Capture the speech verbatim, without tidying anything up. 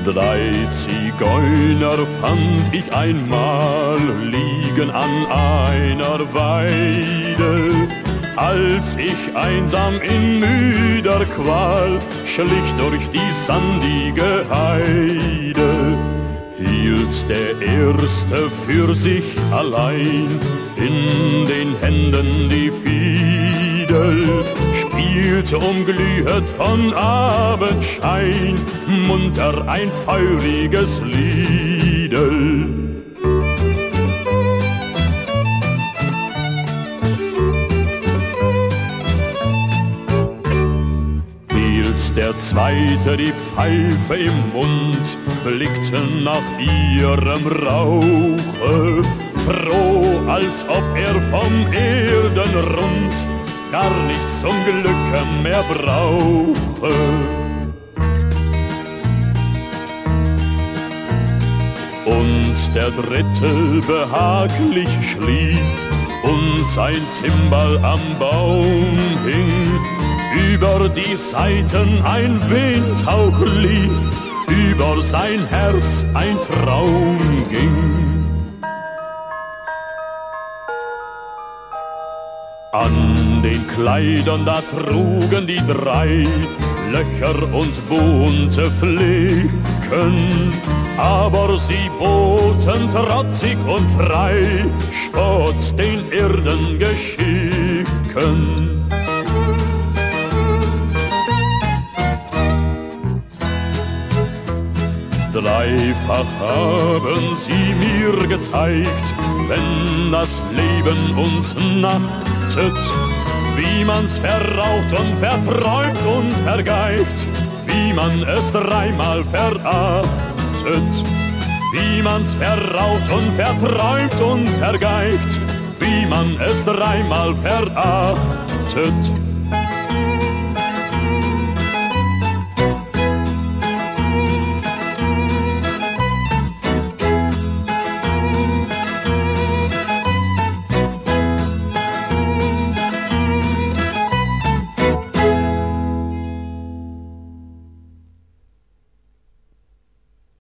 Drei Zigeuner fand ich einmal liegen an einer Weide, als ich einsam in müder Qual schlich durch die sandige Heide. Hielt der Erste für sich allein in den Händen die Fiedel, spielte umglühet von Abendschein munter ein feuriges Liedel. Der Zweite die Pfeife im Mund, blickte nach ihrem Rauche, froh, als ob er vom Erdenrund gar nichts zum Glücke mehr brauche. Und der Dritte behaglich schlief und sein Zimbal am Baum hing. Über die Saiten ein Windhauch lief, über sein Herz ein Traum ging. An den Kleidern da trugen die drei Löcher und bunte Flecken, aber sie boten trotzig und frei Spott den Erdengeschicken. Dreifach haben sie mir gezeigt, wenn das Leben uns nachtet, wie man's verraucht und verträumt und vergeigt, wie man es dreimal verachtet, wie man's verraucht und verträumt und vergeigt, wie man es dreimal verachtet.